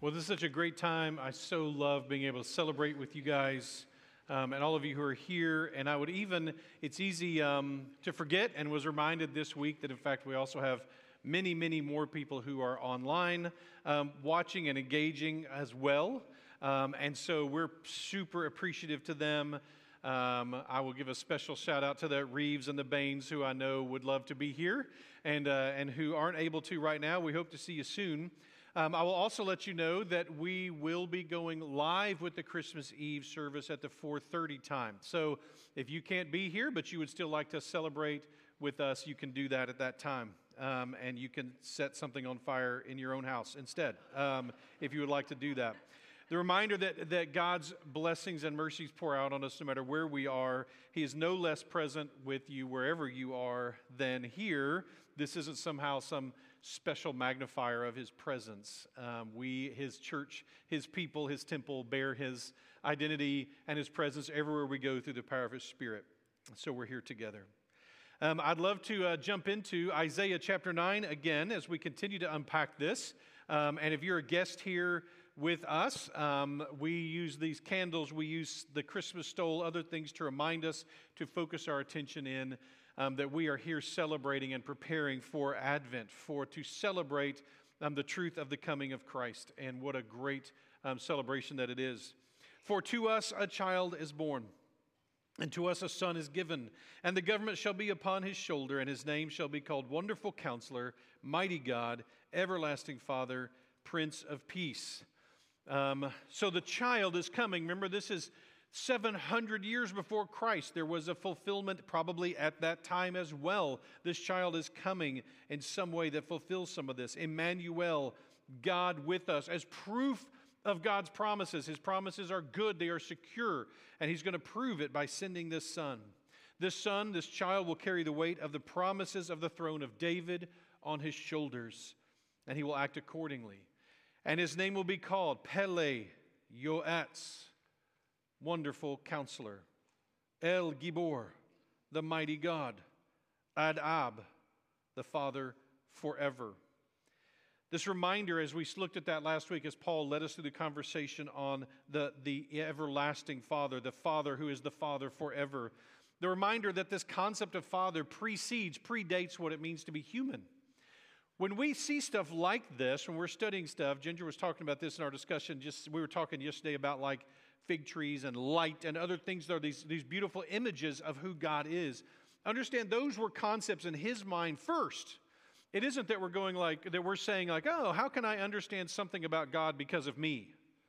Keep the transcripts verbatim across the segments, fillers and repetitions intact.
Well, this is such a great time. I so love being able to celebrate with you guys um, and all of you who are here. And I would even, it's easy um, to forget, and was reminded this week that, in fact, we also have many, many more people who are online um, watching and engaging as well. Um, and so we're super appreciative to them. Um, I will give a special shout out to the Reeves and the Baines, who I know would love to be here and, uh, and who aren't able to right now. We hope to see you soon. Um, I will also let you know that we will be going live with the Christmas Eve service at the four thirty time. So if you can't be here, but you would still like to celebrate with us, you can do that at that time. Um, and you can set something on fire in your own house instead, um, if you would like to do that. The reminder that, that God's blessings and mercies pour out on us no matter where we are. He is no less present with you wherever you are than here. This isn't somehow some special magnifier of his presence. Um, we, his church, his people, his temple, bear his identity and his presence everywhere we go through the power of his Spirit. So we're here together. Um, I'd love to uh, jump into Isaiah chapter nine again as we continue to unpack this. Um, and if you're a guest here with us, um, we use these candles, we use the Christmas stole, other things to remind us to focus our attention in Um, that we are here celebrating and preparing for Advent, for to celebrate um, the truth of the coming of Christ. And what a great um, celebration that it is. For to us a child is born, and to us a son is given, and the government shall be upon his shoulder, and his name shall be called Wonderful Counselor, Mighty God, Everlasting Father, Prince of Peace. Um, so the child is coming. Remember, this is seven hundred years before Christ. There was a fulfillment probably at that time as well. This child is coming in some way that fulfills some of this. Emmanuel, God with us, as proof of God's promises. His promises are good, they are secure, and he's going to prove it by sending this son. This son, this child, will carry the weight of the promises of the throne of David on his shoulders, and he will act accordingly. And his name will be called Pele Yoetz, Wonderful Counselor, El Gibor, the Mighty God, Ad-Ab, the Father forever. This reminder, as we looked at that last week, as Paul led us through the conversation on the, the everlasting Father, the Father who is the Father forever. The reminder that this concept of Father precedes, predates what it means to be human. When we see stuff like this, when we're studying stuff, Ginger was talking about this in our discussion, just we were talking yesterday about like fig trees and light and other things that are these, these beautiful images of who God is. Understand, those were concepts in his mind first. It isn't that we're going like, that we're saying like, oh, how can I understand something about God because of me?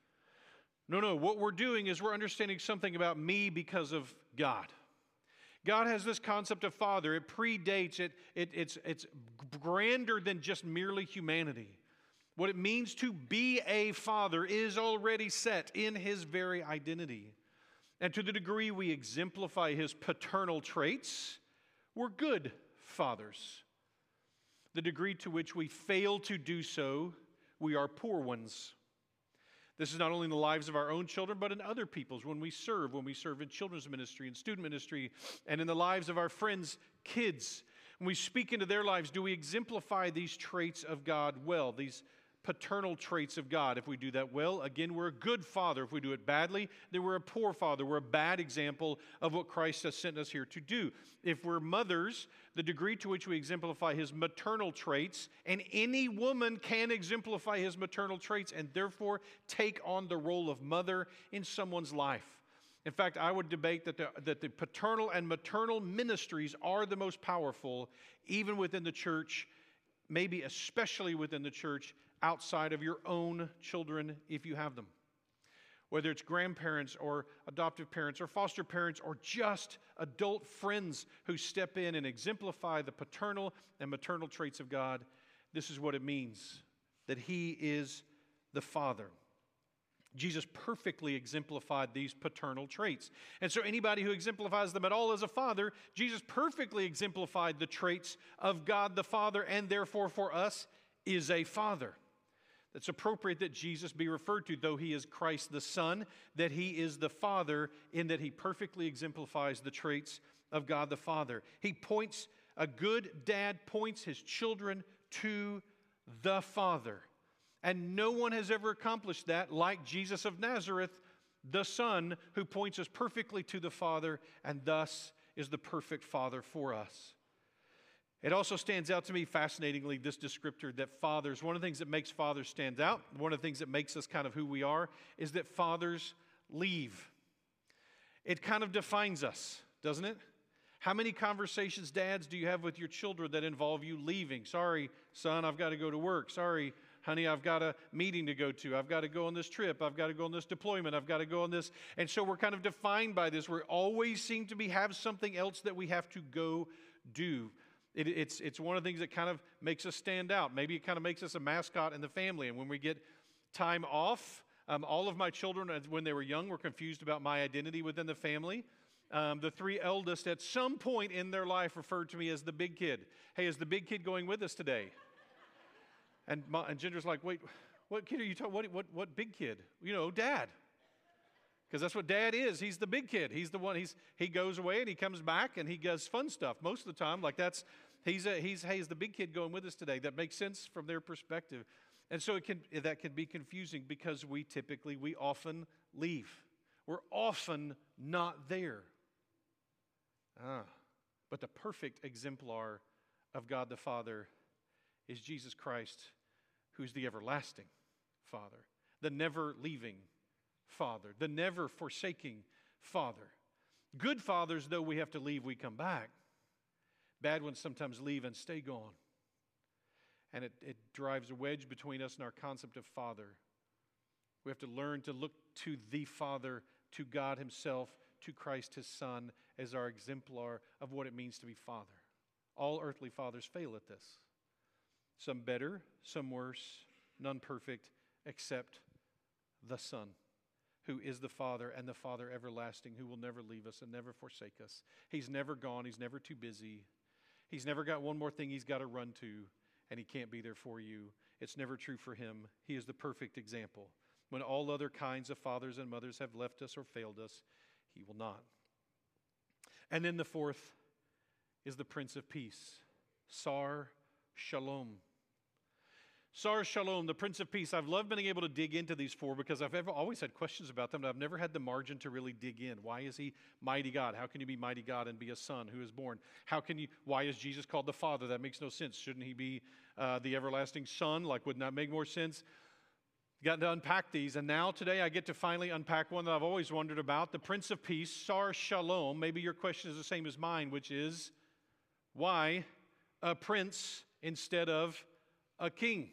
No, no, what we're doing is we're understanding something about me because of God. God has this concept of Father. It predates, it, it it's, it's grander than just merely humanity. What it means to be a father is already set in his very identity. And to the degree we exemplify his paternal traits, we're good fathers. The degree to which we fail to do so, we are poor ones. This is not only in the lives of our own children, but in other people's. When we serve, when we serve in children's ministry and student ministry, and in the lives of our friends' kids, when we speak into their lives, do we exemplify these traits of God well, these paternal traits of God? If we do that well, again, we're a good father. If we do it badly, then we're a poor father. We're a bad example of what Christ has sent us here to do. If we're mothers, the degree to which we exemplify his maternal traits, and any woman can exemplify his maternal traits and therefore take on the role of mother in someone's life. In fact, I would debate that the, that the paternal and maternal ministries are the most powerful, even within the church, maybe especially within the church, outside of your own children if you have them. Whether it's grandparents or adoptive parents or foster parents or just adult friends who step in and exemplify the paternal and maternal traits of God, this is what it means, that he is the Father. Jesus perfectly exemplified these paternal traits. And so anybody who exemplifies them at all as a father, Jesus perfectly exemplified the traits of God the Father, and therefore for us is a father. It's appropriate that Jesus be referred to, though he is Christ the Son, that he is the Father in that he perfectly exemplifies the traits of God the Father. He points, a good dad points his children to the Father. And no one has ever accomplished that like Jesus of Nazareth, the Son, who points us perfectly to the Father and thus is the perfect Father for us. It also stands out to me fascinatingly, this descriptor that fathers, one of the things that makes fathers stand out, one of the things that makes us kind of who we are, is that fathers leave. It kind of defines us, doesn't it? How many conversations, dads, do you have with your children that involve you leaving? Sorry, son, I've got to go to work. Sorry, honey, I've got a meeting to go to. I've got to go on this trip. I've got to go on this deployment. I've got to go on this. And so we're kind of defined by this. We always seem to be have something else that we have to go do. It, it's, it's one of the things that kind of makes us stand out. Maybe it kind of makes us a mascot in the family. And when we get time off, um, all of my children, when they were young, were confused about my identity within the family. Um, the three eldest at some point in their life referred to me as the big kid. Hey, is the big kid going with us today? And, my, and Ginger's like, wait, what kid are you talking? What, what, what big kid? You know, dad. Because that's what dad is. He's the big kid. He's the one. He's he goes away and he comes back and he does fun stuff most of the time. Like that's he's a, he's hey, is the big kid going with us today? That makes sense from their perspective. And so it can that can be confusing because we typically we often leave. We're often not there. Ah, but the perfect exemplar of God the Father is Jesus Christ, who's the everlasting Father, the never leaving Father, the never forsaking Father. Good fathers, though we have to leave, we come back. Bad ones sometimes leave and stay gone. And it, it drives a wedge between us and our concept of Father. We have to learn to look to the Father, to God Himself, to Christ His Son, as our exemplar of what it means to be Father. All earthly fathers fail at this. Some better, some worse, none perfect, except the Son, who is the Father and the Father everlasting, who will never leave us and never forsake us. He's never gone. He's never too busy. He's never got one more thing He's got to run to, and He can't be there for you. It's never true for Him. He is the perfect example. When all other kinds of fathers and mothers have left us or failed us, He will not. And then the fourth is the Prince of Peace, Sar Shalom. Sar Shalom, the Prince of Peace. I've loved being able to dig into these four because I've ever, always had questions about them, but I've never had the margin to really dig in. Why is He mighty God? How can you be mighty God and be a son who is born? How can you? Why is Jesus called the Father? That makes no sense. Shouldn't He be uh, the everlasting Son? Like, wouldn't that make more sense? Got to unpack these, and now today I get to finally unpack one that I've always wondered about, the Prince of Peace, Sar Shalom. Maybe your question is the same as mine, which is, why a prince instead of a king?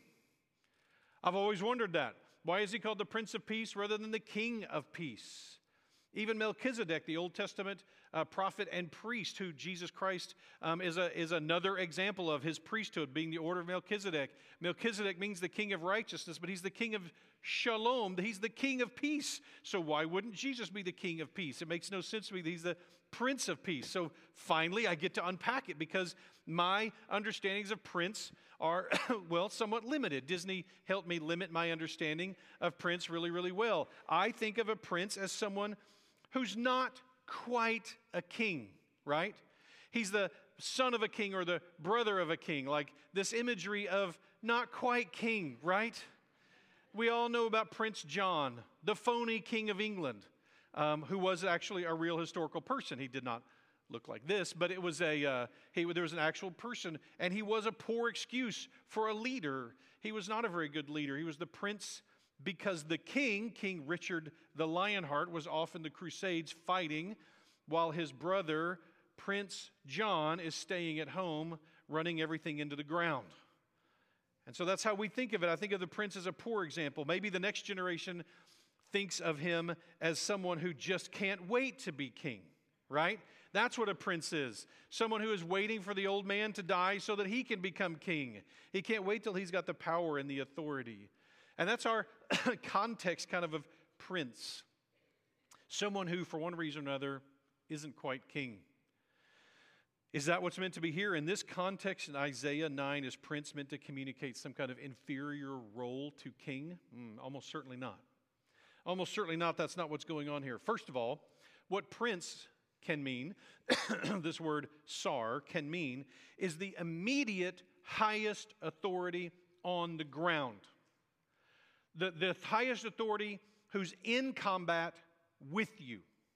I've always wondered that. Why is He called the Prince of Peace rather than the King of Peace? Even Melchizedek, the Old Testament uh, prophet and priest, who Jesus Christ um, is, a, is another example of His priesthood, being the order of Melchizedek. Melchizedek means the King of righteousness, but He's the King of Shalom. He's the King of Peace. So why wouldn't Jesus be the King of Peace? It makes no sense to me that He's the Prince of Peace. So finally, I get to unpack it because my understandings of Prince are, well, somewhat limited. Disney helped me limit my understanding of Prince really, really well. I think of a prince as someone who's not quite a king, right? He's the son of a king or the brother of a king, like this imagery of not quite king, right? We all know about Prince John, the phony king of England, um, who was actually a real historical person. He did not look like this, but it was a uh, he, there was an actual person, and he was a poor excuse for a leader. He was not a very good leader. He was the prince because the king, King Richard the Lionheart, was off in the Crusades fighting, while his brother, Prince John, is staying at home, running everything into the ground. And so that's how we think of it. I think of the prince as a poor example. Maybe the next generation thinks of him as someone who just can't wait to be king, right? That's what a prince is. Someone who is waiting for the old man to die so that he can become king. He can't wait till he's got the power and the authority. And that's our context kind of of prince. Someone who, for one reason or another, isn't quite king. Is that what's meant to be here? In this context, in Isaiah nine, is prince meant to communicate some kind of inferior role to king? Mm, almost certainly not. Almost certainly not. That's not what's going on here. First of all, what prince can mean, this word sar can mean, is the immediate highest authority on the ground. The, the highest authority who's in combat with you.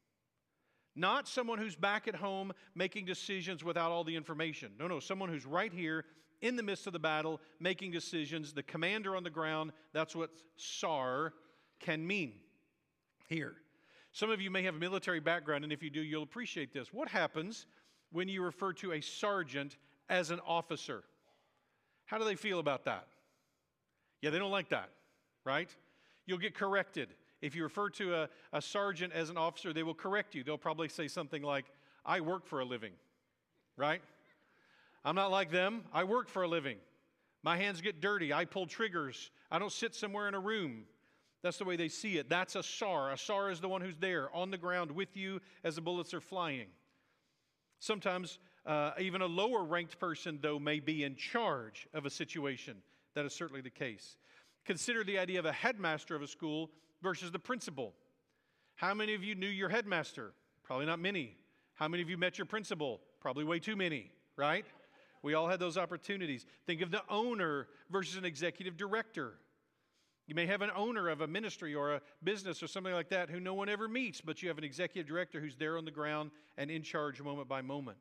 Not someone who's back at home making decisions without all the information. No, no, someone who's right here in the midst of the battle making decisions. The commander on the ground, that's what SAR can mean here. Some of you may have a military background, and if you do, you'll appreciate this. What happens when you refer to a sergeant as an officer? How do they feel about that? Yeah, they don't like that, right? You'll get corrected. If you refer to a, a sergeant as an officer, they will correct you. They'll probably say something like, I work for a living, right? I'm not like them. I work for a living. My hands get dirty. I pull triggers. I don't sit somewhere in a room. That's the way they see it. That's a SAR. A SAR is the one who's there on the ground with you as the bullets are flying. Sometimes uh, even a lower ranked person, though, may be in charge of a situation. That is certainly the case. Consider the idea of a headmaster of a school versus the principal. How many of you knew your headmaster? Probably not many. How many of you met your principal? Probably way too many, right? We all had those opportunities. Think of the owner versus an executive director. You may have an owner of a ministry or a business or something like that who no one ever meets, but you have an executive director who's there on the ground and in charge moment by moment.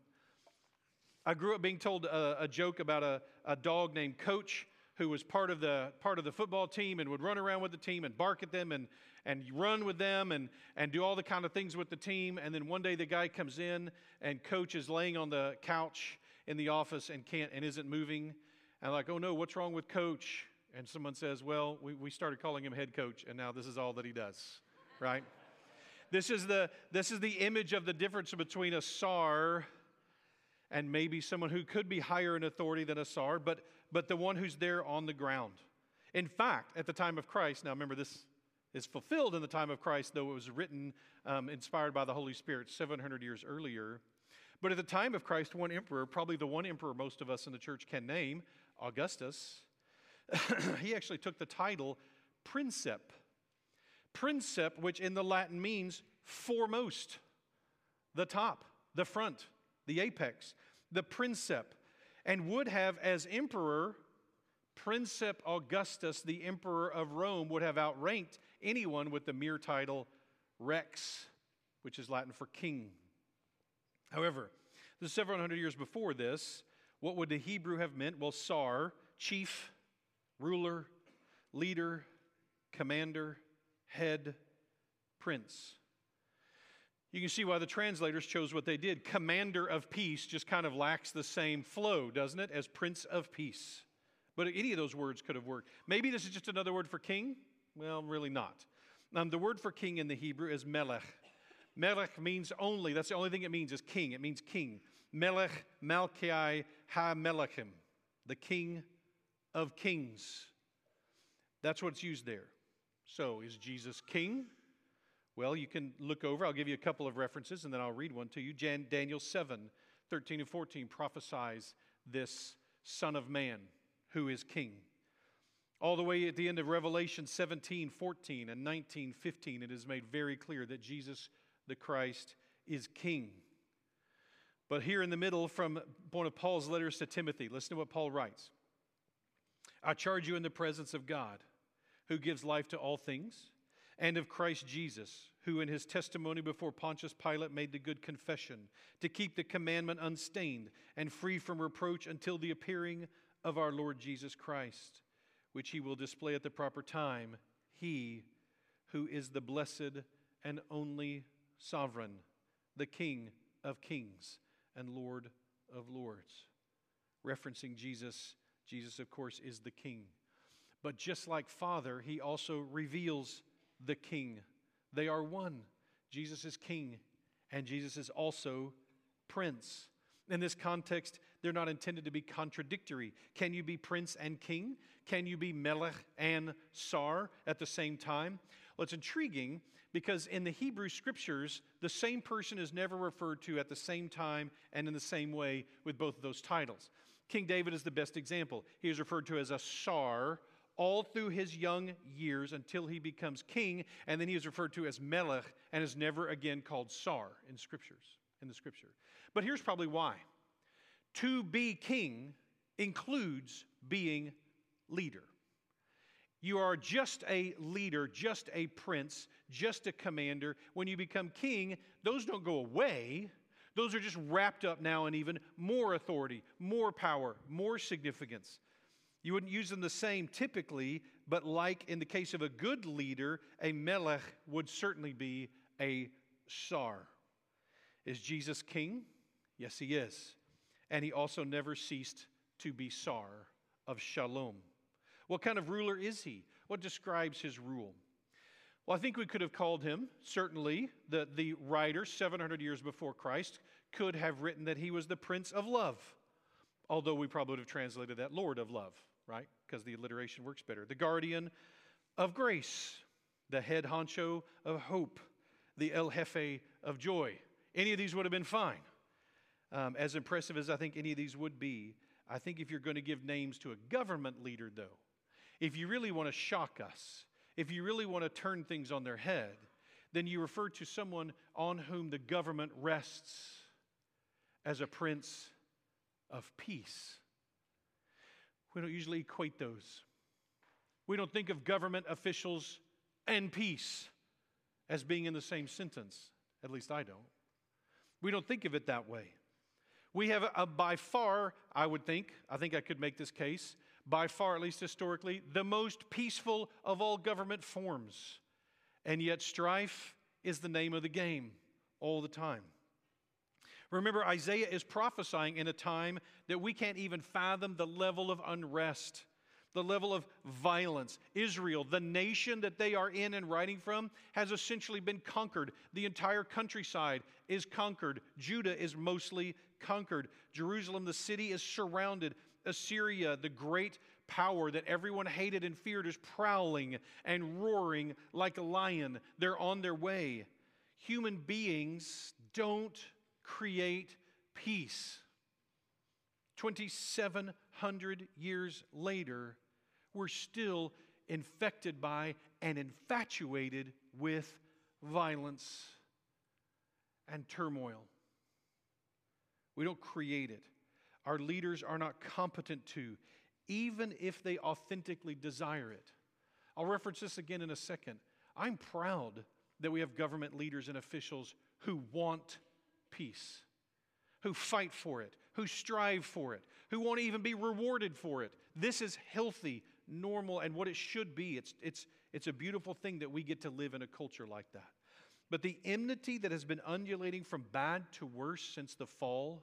I grew up being told a, a joke about a, a dog named Coach who was part of the part of the football team and would run around with the team and bark at them and, and run with them and, and do all the kind of things with the team. And then one day the guy comes in and Coach is laying on the couch in the office and can't and isn't moving. And I'm like, oh no, what's wrong with Coach? And someone says, well, we, we started calling him head coach, and now this is all that he does, right? This is the this is the image of the difference between a SAR and maybe someone who could be higher in authority than a SAR, but, but the one who's there on the ground. In fact, at the time of Christ, now remember this is fulfilled in the time of Christ, though it was written, um, inspired by the Holy Spirit seven hundred years earlier. But at the time of Christ, one emperor, probably the one emperor most of us in the church can name, Augustus, he actually took the title Princep. Princep, which in the Latin means foremost, the top, the front, the apex, the Princep, and would have as emperor, Princep Augustus, the emperor of Rome, would have outranked anyone with the mere title Rex, which is Latin for king. However, the several hundred years before this, what would the Hebrew have meant? Well, Sar, chief, ruler, leader, commander, head, prince. You can see why the translators chose what they did. Commander of peace just kind of lacks the same flow, doesn't it, as Prince of Peace. But any of those words could have worked. Maybe this is just another word for king? Well, really not. Um, the word for king in the Hebrew is melech. Melech means only, that's the only thing it means is king. It means king. Melech, Malchai, Ha-Melechim, the king of kings. That's what's used there. So, is Jesus king? Well, you can look over. I'll give you a couple of references, and then I'll read one to you. Jan, Daniel seven, thirteen and fourteen prophesies this Son of Man who is king. All the way at the end of Revelation seventeen, fourteen, and nineteen, fifteen, it is made very clear that Jesus the Christ is king. But here in the middle, from one of Paul's letters to Timothy, listen to what Paul writes. I charge you in the presence of God, who gives life to all things, and of Christ Jesus, who in his testimony before Pontius Pilate made the good confession, to keep the commandment unstained and free from reproach until the appearing of our Lord Jesus Christ, which he will display at the proper time, he who is the blessed and only sovereign, the King of kings and Lord of lords. Referencing Jesus, Jesus, of course, is the King. But just like Father, he also reveals the King. They are one. Jesus is King, and Jesus is also Prince. In this context, they're not intended to be contradictory. Can you be Prince and King? Can you be Melech and Sar at the same time? Well, it's intriguing because in the Hebrew Scriptures, the same person is never referred to at the same time and in the same way with both of those titles. King David is the best example. He is referred to as a Sar all through his young years until he becomes king, and then he is referred to as Melech and is never again called Sar in scriptures, in the Scripture. But here's probably why. To be king includes being leader. You are just a leader, just a prince, just a commander. When you become king, those don't go away. Those are just wrapped up now in even more authority, more power, more significance. You wouldn't use them the same typically, but like in the case of a good leader, a melech would certainly be a tsar. Is Jesus king? Yes, he is. And he also never ceased to be tsar of shalom. What kind of ruler is he? What describes his rule? Well, I think we could have called him, certainly, the, the writer seven hundred years before Christ could have written that he was the Prince of Love, although we probably would have translated that Lord of Love, right? Because the alliteration works better. The guardian of grace, the head honcho of hope, the El Jefe of joy. Any of these would have been fine. Um, as impressive as I think any of these would be, I think if you're going to give names to a government leader, though, if you really want to shock us, if you really want to turn things on their head, then you refer to someone on whom the government rests as a prince of peace. We don't usually equate those. We don't think of government officials and peace as being in the same sentence. At least I don't. We don't think of it that way. We have a, a by far, I would think, I think I could make this case, by far, at least historically, the most peaceful of all government forms. And yet strife is the name of the game all the time. Remember, Isaiah is prophesying in a time that we can't even fathom the level of unrest, the level of violence. Israel, the nation that they are in and writing from, has essentially been conquered. The entire countryside is conquered. Judah is mostly conquered. Jerusalem, the city, is surrounded. Assyria, the great power that everyone hated and feared, is prowling and roaring like a lion. They're on their way. Human beings don't create peace. twenty-seven hundred years later, we're still infected by and infatuated with violence and turmoil. We don't create it. Our leaders are not competent to, even if they authentically desire it. I'll reference this again in a second. I'm proud that we have government leaders and officials who want peace, who fight for it, who strive for it, who won't even be rewarded for it. This is healthy, normal, and what it should be. It's, it's, it's a beautiful thing that we get to live in a culture like that. But the enmity that has been undulating from bad to worse since the fall,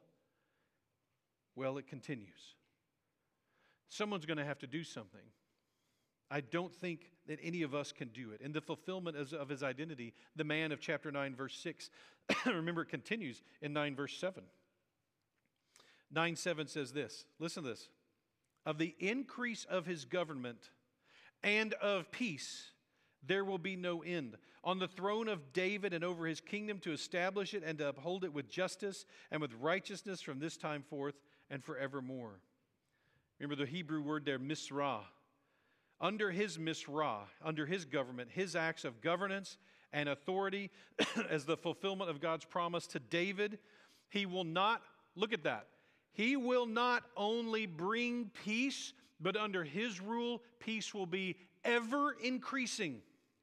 well, it continues. Someone's going to have to do something. I don't think that any of us can do it. In the fulfillment of his identity, the man of chapter nine, verse six, remember it continues in nine, verse seven. nine seven says this, listen to this. Of the increase of his government and of peace, there will be no end. On the throne of David and over his kingdom, to establish it and to uphold it with justice and with righteousness from this time forth and forevermore. Remember the Hebrew word there, misrah. Under his misrah, under his government, his acts of governance and authority as the fulfillment of God's promise to David, he will not, look at that, he will not only bring peace, but under his rule, peace will be ever increasing.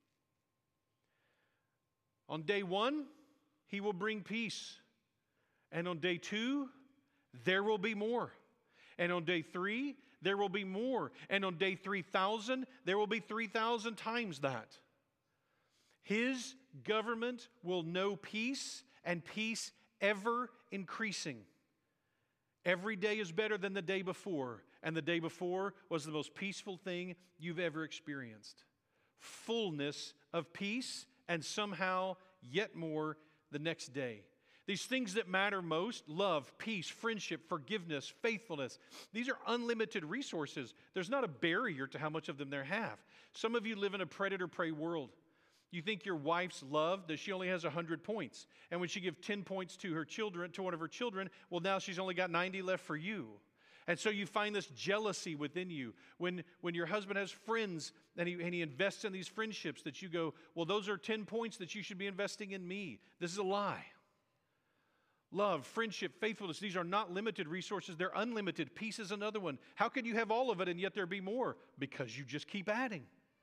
On day one, he will bring peace. And on day two, there will be more. And on day three, there will be more. And on day three thousand, there will be three thousand times that. His government will know peace, and peace ever increasing. Every day is better than the day before, and the day before was the most peaceful thing you've ever experienced. Fullness of peace, and somehow yet more the next day. These things that matter most, love, peace, friendship, forgiveness, faithfulness, these are unlimited resources. There's not a barrier to how much of them they have. Some of you live in a predator-prey world. You think your wife's love, that she only has one hundred points. And when she gives ten points to her children, to one of her children, well, now she's only got ninety left for you. And so you find this jealousy within you. When, when your husband has friends and he, and he invests in these friendships, that you go, well, those are ten points that you should be investing in me. This is a lie. Love, friendship, faithfulness, these are not limited resources. They're unlimited. Peace is another one. How can you have all of it and yet there be more? Because you just keep adding.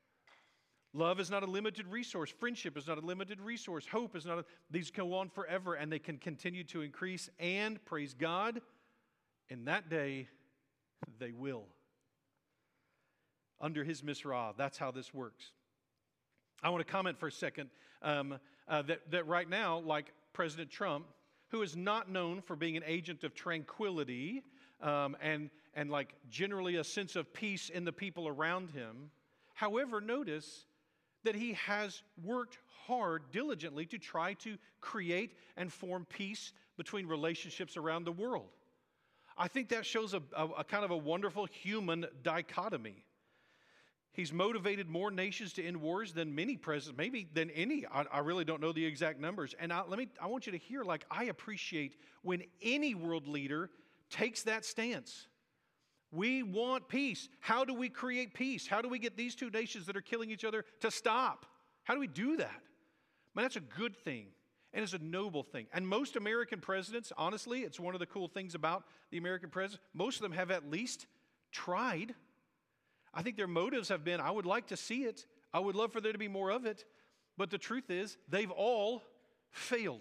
Love is not a limited resource. Friendship is not a limited resource. Hope is not a, these go on forever, and they can continue to increase. And, praise God, in that day, they will. Under His Misrah, that's how this works. I want to comment for a second um, uh, that, that right now, like President Trump, who is not known for being an agent of tranquility um, and, and like generally a sense of peace in the people around him, however, notice that he has worked hard, diligently, to try to create and form peace between relationships around the world. I think that shows a, a, a kind of a wonderful human dichotomy. He's motivated more nations to end wars than many presidents, maybe than any. I, I really don't know the exact numbers. And I, let me, I want you to hear, like, I appreciate when any world leader takes that stance. We want peace. How do we create peace? How do we get these two nations that are killing each other to stop? How do we do that? Man, that's a good thing, and it's a noble thing. And most American presidents, honestly, it's one of the cool things about the American president, most of them have at least tried. I think their motives have been, I would like to see it. I would love for there to be more of it. But the truth is, they've all failed.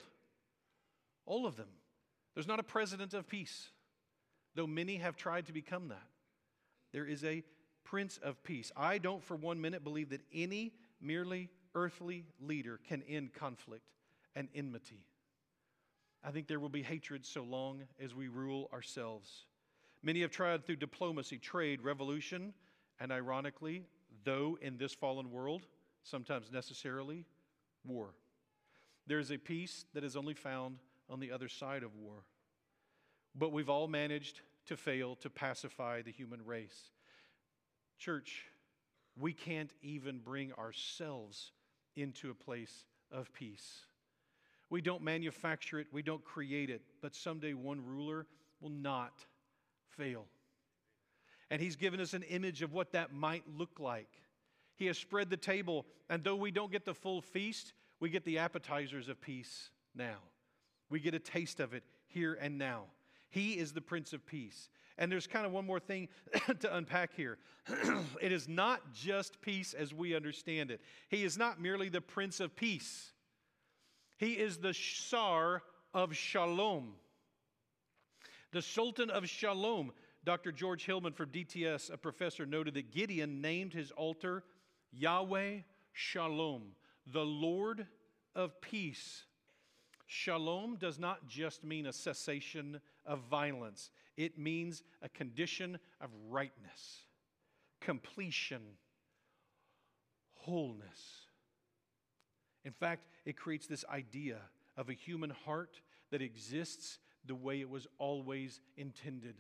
All of them. There's not a president of peace, though many have tried to become that. There is a Prince of Peace. I don't for one minute believe that any merely earthly leader can end conflict and enmity. I think there will be hatred so long as we rule ourselves. Many have tried through diplomacy, trade, revolution, and ironically, though in this fallen world, sometimes necessarily, war. There is a peace that is only found on the other side of war. But we've all managed to fail to pacify the human race. Church, we can't even bring ourselves into a place of peace. We don't manufacture it, we don't create it, but someday one ruler will not fail. And He's given us an image of what that might look like. He has spread the table, and though we don't get the full feast, we get the appetizers of peace now. We get a taste of it here and now. He is the Prince of Peace. And there's kind of one more thing to unpack here. It is not just peace as we understand it. He is not merely the Prince of Peace. He is the Tsar of Shalom. The Sultan of Shalom. Doctor George Hillman from D T S, a professor, noted that Gideon named his altar Yahweh Shalom, the Lord of Peace. Shalom does not just mean a cessation of violence. It means a condition of rightness, completion, wholeness. In fact, it creates this idea of a human heart that exists the way it was always intended.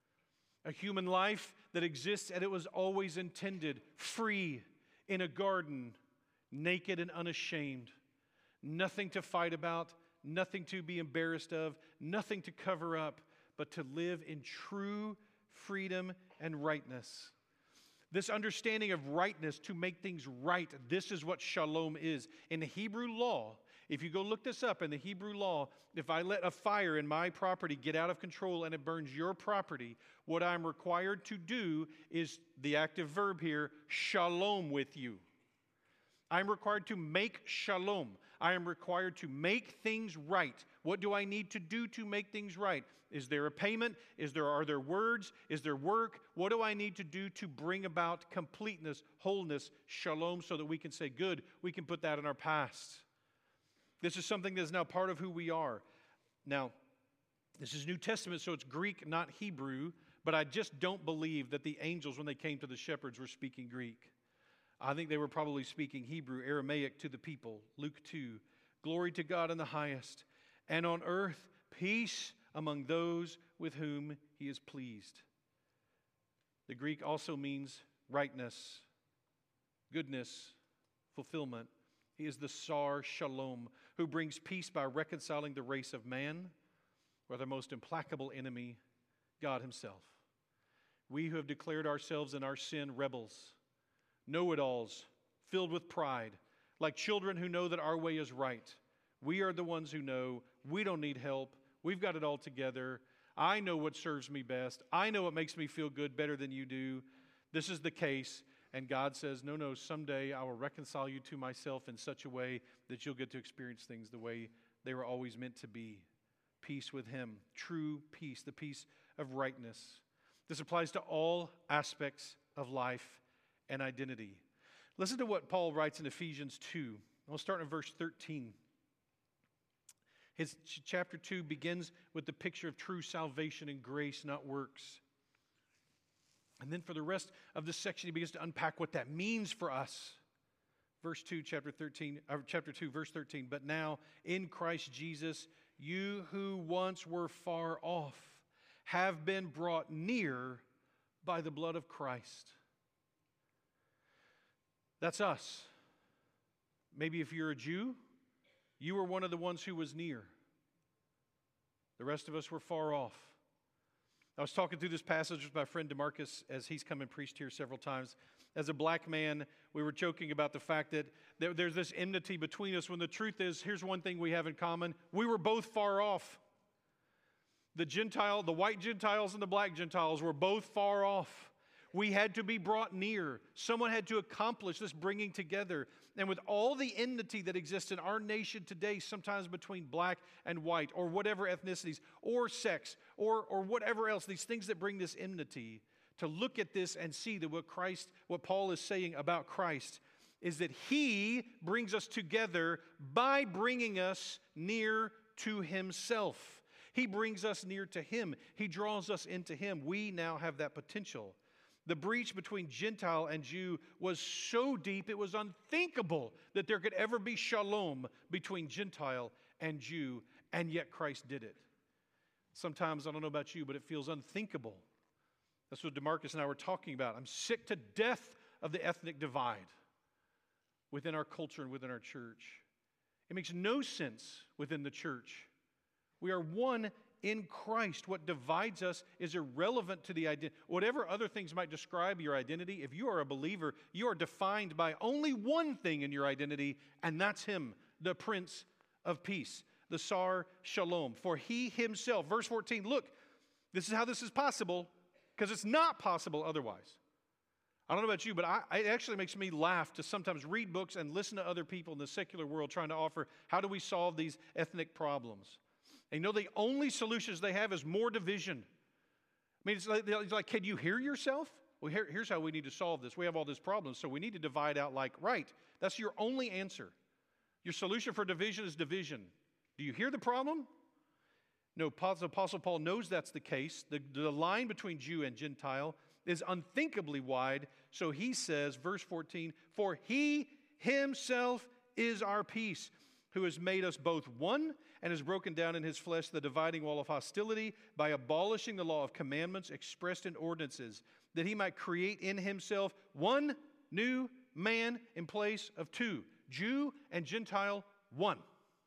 A human life that exists and it was always intended, free, in a garden, naked and unashamed. Nothing to fight about, nothing to be embarrassed of, nothing to cover up, but to live in true freedom and rightness. This understanding of rightness, to make things right, this is what shalom is. In the Hebrew law, if you go look this up, in the Hebrew law, if I let a fire in my property get out of control and it burns your property, what I'm required to do is the active verb here, shalom with you. I'm required to make shalom. I am required to make things right. What do I need to do to make things right? Is there a payment? Is there, are there words? Is there work? What do I need to do to bring about completeness, wholeness, shalom, so that we can say, good, we can put that in our past. This is something that is now part of who we are. Now, this is New Testament, so it's Greek, not Hebrew, but I just don't believe that the angels, when they came to the shepherds, were speaking Greek. I think they were probably speaking Hebrew, Aramaic to the people. Luke two, glory to God in the highest, and on earth peace among those with whom He is pleased. The Greek also means rightness, goodness, fulfillment. He is the Sar Shalom, who brings peace by reconciling the race of man with their most implacable enemy, God Himself. We who have declared ourselves in our sin rebels, know-it-alls, filled with pride, like children who know that our way is right. We are the ones who know we don't need help. We've got it all together. I know what serves me best. I know what makes me feel good better than you do. This is the case. And God says, no, no, someday I will reconcile you to myself in such a way that you'll get to experience things the way they were always meant to be. Peace with Him, true peace, the peace of rightness. This applies to all aspects of life and identity. Listen to what Paul writes in Ephesians two. We'll start in verse thirteen. His chapter two begins with the picture of true salvation and grace, not works. And then for the rest of this section, he begins to unpack what that means for us. Verse two, chapter thirteen, or chapter two, verse thirteen. But now in Christ Jesus, you who once were far off have been brought near by the blood of Christ. That's us. Maybe if you're a Jew, you were one of the ones who was near. The rest of us were far off. I was talking through this passage with my friend DeMarcus as he's come and preached here several times. As a black man, we were joking about the fact that there, there's this enmity between us when the truth is, here's one thing we have in common. We were both far off. The Gentile, the white Gentiles and the black Gentiles were both far off. We had to be brought near. Someone had to accomplish this bringing together. And with all the enmity that exists in our nation today, sometimes between black and white, or whatever ethnicities, or sex, or, or whatever else, these things that bring this enmity, to look at this and see that what Christ, what Paul is saying about Christ, is that He brings us together by bringing us near to Himself. He brings us near to Him. He draws us into Him. We now have that potential. The breach between Gentile and Jew was so deep, it was unthinkable that there could ever be shalom between Gentile and Jew, and yet Christ did it. Sometimes, I don't know about you, but it feels unthinkable. That's what DeMarcus and I were talking about. I'm sick to death of the ethnic divide within our culture and within our church. It makes no sense within the church. We are one in Christ. What divides us is irrelevant to the identity. Whatever other things might describe your identity, if you are a believer, you are defined by only one thing in your identity, and that's Him, the Prince of Peace, the Sar Shalom. For He Himself, verse fourteen, look, this is how this is possible, because it's not possible otherwise. I don't know about you, but I, it actually makes me laugh to sometimes read books and listen to other people in the secular world trying to offer, how do we solve these ethnic problems? And you know, the only solutions they have is more division. I mean, it's like, it's like can you hear yourself? Well, here, here's how we need to solve this. We have all these problems, so we need to divide out like, right, that's your only answer. Your solution for division is division. Do you hear the problem? No, Apostle Paul knows that's the case. The, the line between Jew and Gentile is unthinkably wide, so he says, verse fourteen, for He Himself is our peace, who has made us both one and has broken down in His flesh the dividing wall of hostility by abolishing the law of commandments expressed in ordinances, that He might create in Himself one new man in place of two, Jew and Gentile, one.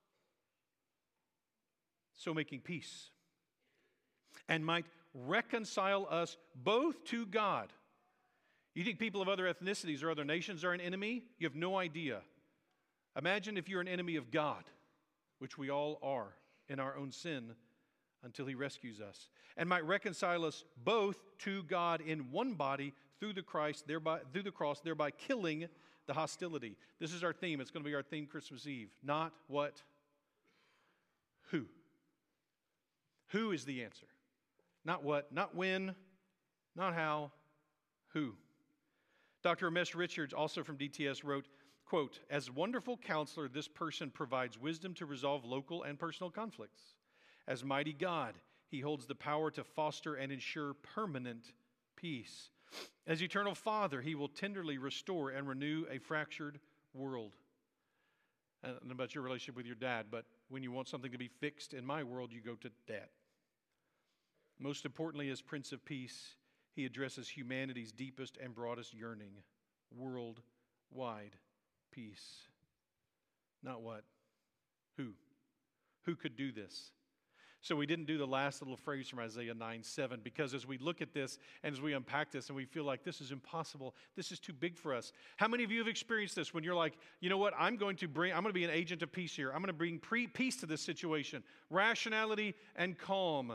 So making peace, and might reconcile us both to God. You think people of other ethnicities or other nations are an enemy? You have no idea. Imagine if you're an enemy of God, which we all are in our own sin until He rescues us, and might reconcile us both to God in one body through the Christ, thereby through the cross, thereby killing the hostility. This is our theme. It's going to be our theme Christmas Eve. Not what, who. Who is the answer? Not what, not when, not how, who. Doctor Ramesh Richards, also from D T S, wrote, quote, as wonderful counselor, this person provides wisdom to resolve local and personal conflicts. As mighty God, He holds the power to foster and ensure permanent peace. As eternal Father, He will tenderly restore and renew a fractured world. I don't know about your relationship with your dad, but when you want something to be fixed in my world, you go to Dad. Most importantly, as Prince of Peace, He addresses humanity's deepest and broadest yearning, worldwide peace. Not what? Who? Who could do this? So we didn't do the last little phrase from Isaiah nine seven, because as we look at this and as we unpack this and we feel like this is impossible, this is too big for us. How many of you have experienced this when you're like, you know what, I'm going to bring, I'm going to be an agent of peace here. I'm going to bring pre- peace to this situation, rationality and calm.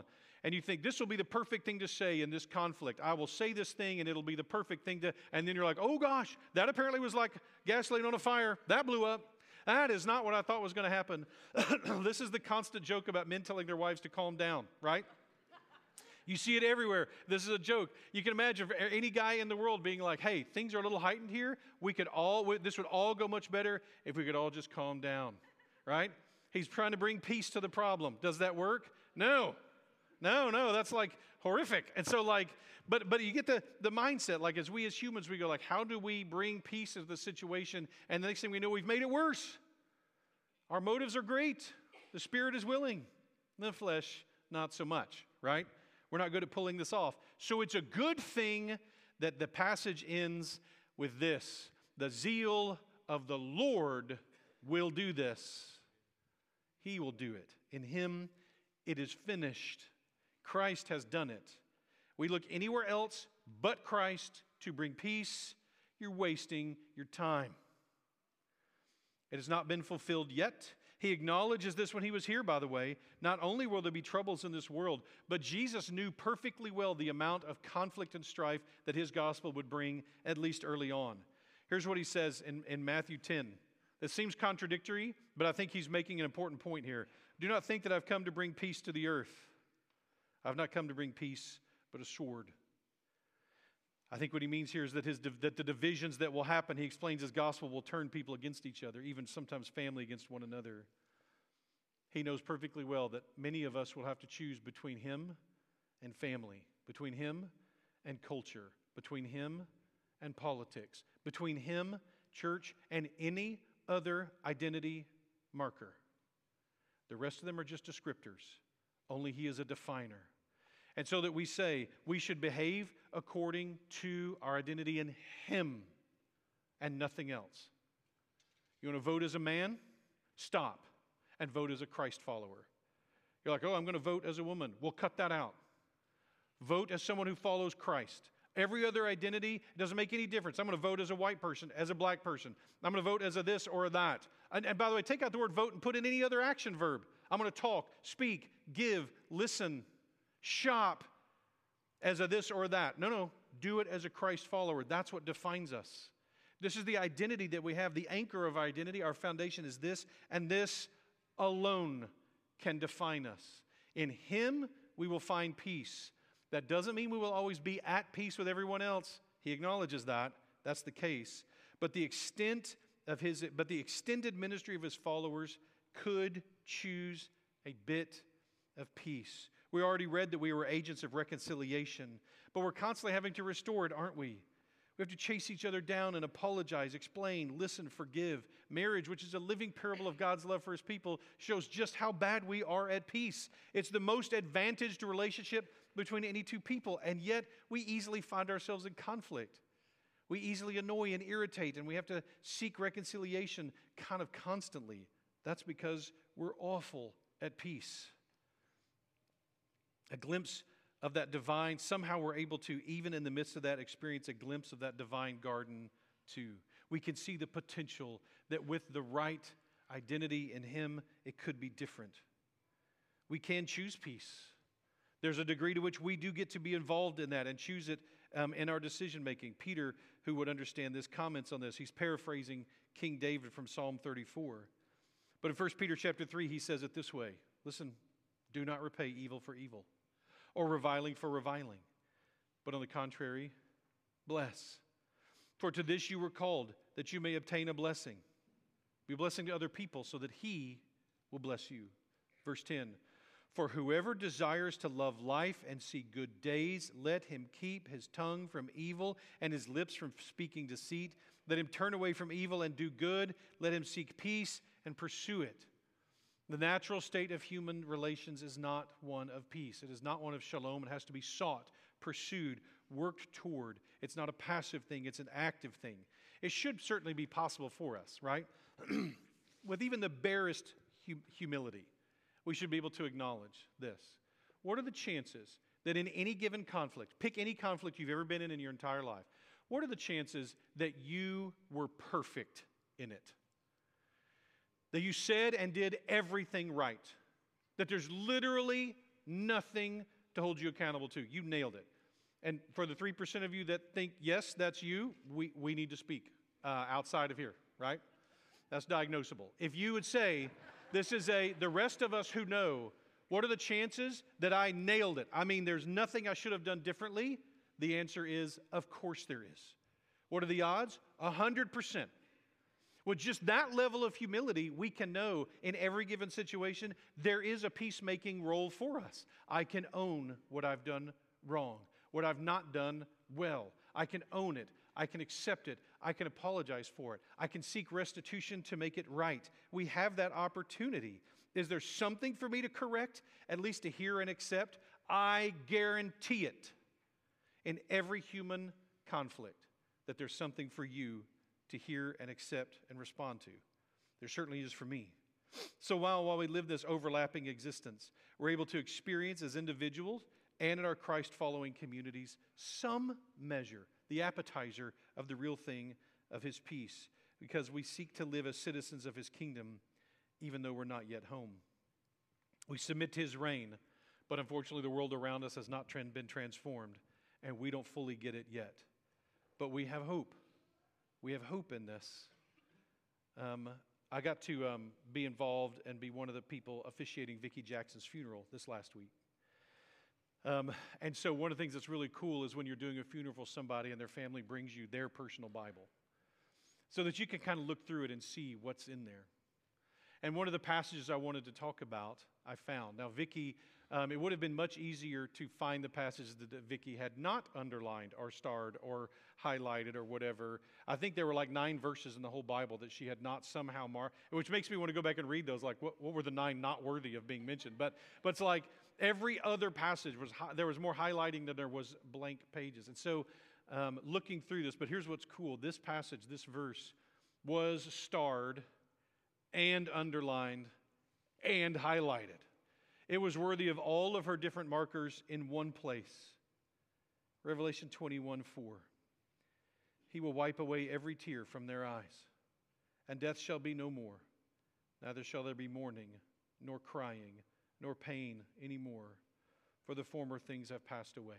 and you think this will be the perfect thing to say in this conflict. I will say this thing and it'll be the perfect thing to, and then you're like, oh gosh, that apparently was like gasoline on a fire. That blew up. That is not what I thought was going to happen. This is the constant joke about men telling their wives to calm down, right? You see it everywhere. This is a joke. You can imagine any guy in the world being like, hey, things are a little heightened here. We could all, this would all go much better if we could all just calm down, right? He's trying to bring peace to the problem. Does that work? No. No, no, that's like horrific. And so like, but but you get the, the mindset, like as we as humans, we go like, how do we bring peace into the situation? And the next thing we know, we've made it worse. Our motives are great. The spirit is willing. The flesh, not so much, right? We're not good at pulling this off. So it's a good thing that the passage ends with this. The zeal of the Lord will do this. He will do it. In Him, it is finished. Christ has done it. We look anywhere else but Christ to bring peace. You're wasting your time. It has not been fulfilled yet. He acknowledges this when He was here, by the way. Not only will there be troubles in this world, but Jesus knew perfectly well the amount of conflict and strife that His gospel would bring, at least early on. Here's what He says in, in Matthew ten. This seems contradictory, but I think He's making an important point here. Do not think that I've come to bring peace to the earth. I've not come to bring peace, but a sword. I think what He means here is that, his, that the divisions that will happen, He explains His gospel will turn people against each other, even sometimes family against one another. He knows perfectly well that many of us will have to choose between Him and family, between Him and culture, between Him and politics, between Him, church, and any other identity marker. The rest of them are just descriptors. Only He is a definer. And so that we say we should behave according to our identity in Him and nothing else. You want to vote as a man? Stop and vote as a Christ follower. You're like, oh, I'm going to vote as a woman. We'll cut that out. Vote as someone who follows Christ. Every other identity doesn't make any difference. I'm going to vote as a white person, as a black person. I'm going to vote as a this or a that. And, and by the way, take out the word vote and put in any other action verb. I'm going to talk, speak, give, listen, shop as a this or that. No, no. Do it as a Christ follower. That's what defines us. This is the identity that we have. The anchor of our identity, our foundation is this, and this alone can define us. In Him, we will find peace. That doesn't mean we will always be at peace with everyone else. He acknowledges that. That's the case. But the extent of his, but the extended ministry of His followers could choose a bit of peace. We already read that we were agents of reconciliation, but we're constantly having to restore it, aren't we? We have to chase each other down and apologize, explain, listen, forgive. Marriage, which is a living parable of God's love for His people, shows just how bad we are at peace. It's the most advantaged relationship between any two people, and yet we easily find ourselves in conflict. We easily annoy and irritate, and we have to seek reconciliation kind of constantly. That's because we're awful at peace. A glimpse of that divine, somehow we're able to, even in the midst of that, experience a glimpse of that divine garden too. We can see the potential that with the right identity in Him, it could be different. We can choose peace. There's a degree to which we do get to be involved in that and choose it um, in our decision making. Peter, who would understand this, comments on this. He's paraphrasing King David from Psalm thirty-four. But in First Peter chapter three, he says it this way. Listen, do not repay evil for evil, or reviling for reviling, but on the contrary, bless. For to this you were called, that you may obtain a blessing. Be a blessing to other people, so that He will bless you. Verse ten, for whoever desires to love life and see good days, let him keep his tongue from evil and his lips from speaking deceit. Let him turn away from evil and do good. Let him seek peace and pursue it. The natural state of human relations is not one of peace. It is not one of shalom. It has to be sought, pursued, worked toward. It's not a passive thing. It's an active thing. It should certainly be possible for us, right? With even the barest hum- humility, we should be able to acknowledge this. What are the chances that in any given conflict, pick any conflict you've ever been in in your entire life, what are the chances that you were perfect in it? That you said and did everything right. That there's literally nothing to hold you accountable to. You nailed it. And for the three percent of you that think, yes, that's you, we, we need to speak uh, outside of here, right? That's diagnosable. If you would say, this is a, the rest of us who know, what are the chances that I nailed it? I mean, there's nothing I should have done differently. The answer is, of course there is. What are the odds? A hundred percent. With just that level of humility, we can know in every given situation, there is a peacemaking role for us. I can own what I've done wrong, what I've not done well. I can own it. I can accept it. I can apologize for it. I can seek restitution to make it right. We have that opportunity. Is there something for me to correct, at least to hear and accept? I guarantee it in every human conflict that there's something for you to hear and accept and respond to. There certainly is for me. So while, while we live this overlapping existence, we're able to experience as individuals and in our Christ-following communities some measure, the appetizer of the real thing of His peace, because we seek to live as citizens of His kingdom, even though we're not yet home. We submit to His reign, but unfortunately the world around us has not been transformed, and we don't fully get it yet. But we have hope. We have hope in this. Um, I got to um, be involved and be one of the people officiating Vicki Jackson's funeral this last week. Um, and so one of the things that's really cool is when you're doing a funeral for somebody and their family brings you their personal Bible, so that you can kind of look through it and see what's in there. And one of the passages I wanted to talk about, I found. Now, Vicki, um, it would have been much easier to find the passages that Vicki had not underlined or starred or highlighted or whatever. I think there were like nine verses in the whole Bible that she had not somehow marked, which makes me want to go back and read those. Like, what, what were the nine not worthy of being mentioned? But, but it's like every other passage, was there was more highlighting than there was blank pages. And so um, looking through this, but here's what's cool. This passage, this verse, was starred and underlined and highlighted. It was worthy of all of her different markers in one place. Revelation twenty-one four. He will wipe away every tear from their eyes, and death shall be no more. Neither shall there be mourning, nor crying, nor pain any more, for the former things have passed away.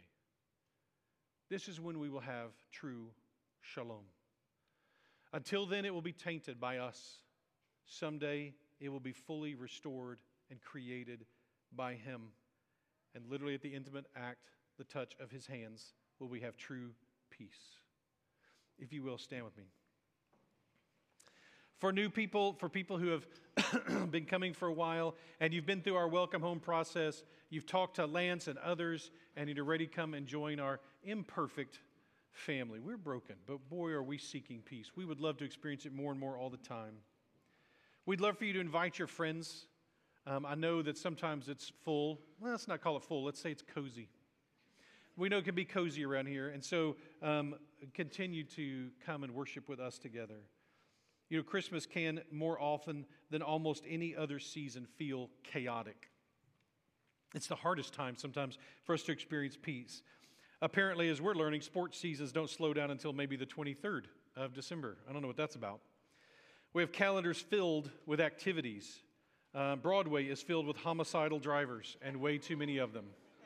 This is when we will have true shalom. Until then, it will be tainted by us. Someday, it will be fully restored and created by Him. And literally at the intimate act, the touch of His hands, will we have true peace. If you will, stand with me. For new people, for people who have been coming for a while, and you've been through our welcome home process, you've talked to Lance and others, and you're ready to come and join our imperfect family. We're broken, but boy, are we seeking peace. We would love to experience it more and more all the time. We'd love for you to invite your friends. Um, I know that sometimes it's full. Well, let's not call it full. Let's say it's cozy. We know it can be cozy around here, and so um, continue to come and worship with us together. You know, Christmas can more often than almost any other season feel chaotic. It's the hardest time sometimes for us to experience peace. Apparently, as we're learning, sports seasons don't slow down until maybe the twenty-third of December. I don't know what that's about. We have calendars filled with activities. Uh, Broadway is filled with homicidal drivers, and way too many of them.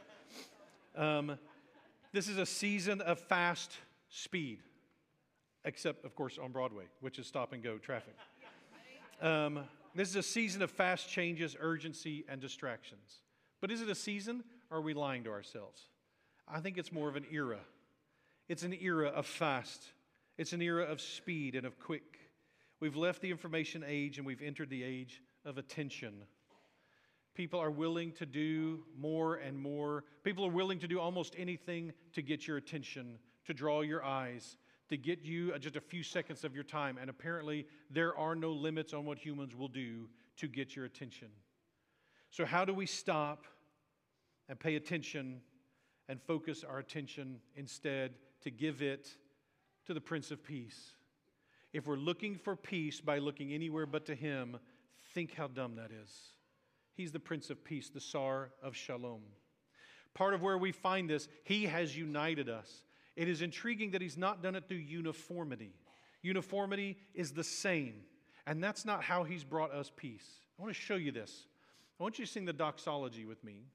Um, this is a season of fast speed, except, of course, on Broadway, which is stop-and-go traffic. Um, this is a season of fast changes, urgency, and distractions. But is it a season, or are we lying to ourselves? I think it's more of an era. It's an era of fast. It's an era of speed and of quick. We've left the information age and we've entered the age of attention. People are willing to do more and more. People are willing to do almost anything to get your attention, to draw your eyes, to get you just a few seconds of your time. And apparently, there are no limits on what humans will do to get your attention. So how do we stop and pay attention and focus our attention instead to give it to the Prince of Peace? If we're looking for peace by looking anywhere but to Him, think how dumb that is. He's the Prince of Peace, the Sar of Shalom. Part of where we find this, He has united us. It is intriguing that He's not done it through uniformity. Uniformity is the same, and that's not how He's brought us peace. I want to show you this. I want you to sing the doxology with me.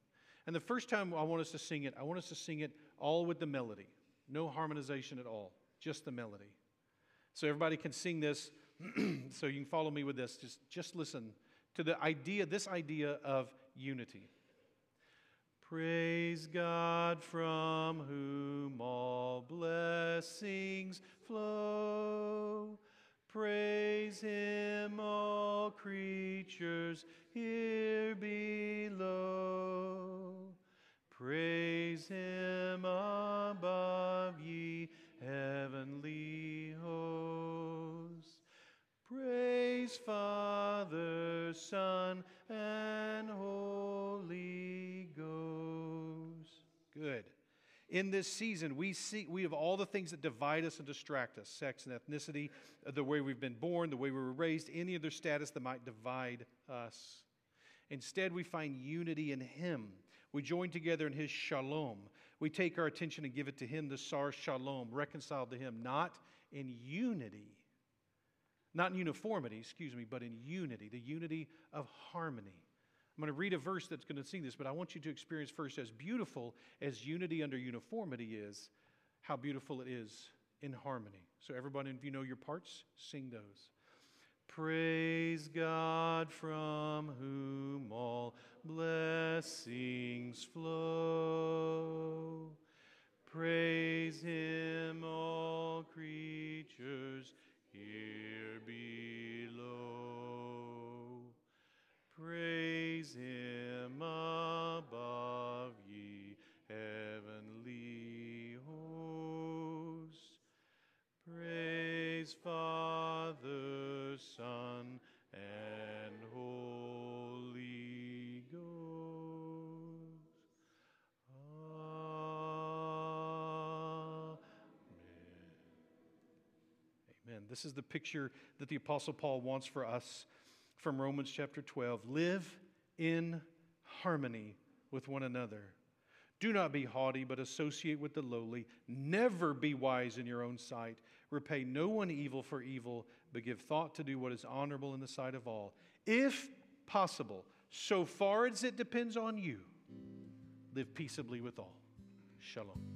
And the first time I want us to sing it, I want us to sing it all with the melody. No harmonization at all, just the melody. So everybody can sing this, so you can follow me with this. Just, just listen to the idea, this idea of unity. Praise God from whom all blessings flow. Praise Him, all creatures here below. Praise Him above, ye heavenly hosts. Praise Father, Son, and Holy Ghost. Good. In this season, we see we have all the things that divide us and distract us: sex and ethnicity, the way we've been born, the way we were raised, any other status that might divide us. Instead, we find unity in Him. We join together in His shalom. We take our attention and give it to Him, the sar shalom, reconciled to Him, not in unity, not in uniformity, excuse me, but in unity, the unity of harmony. I'm going to read a verse that's going to sing this, but I want you to experience first, as beautiful as unity under uniformity is, how beautiful it is in harmony. So everybody, if you know your parts, sing those. Praise God from whom all blessings flow. Praise Him, all creatures here below. Praise Him above, ye heavenly hosts. Praise Father, Son, and Holy Ghost. Amen. Amen. This is the picture that the Apostle Paul wants for us from Romans chapter twelve. Live in harmony with one another. Do not be haughty, but associate with the lowly. Never be wise in your own sight. Repay no one evil for evil, but give thought to do what is honorable in the sight of all. If possible, so far as it depends on you, live peaceably with all. Shalom.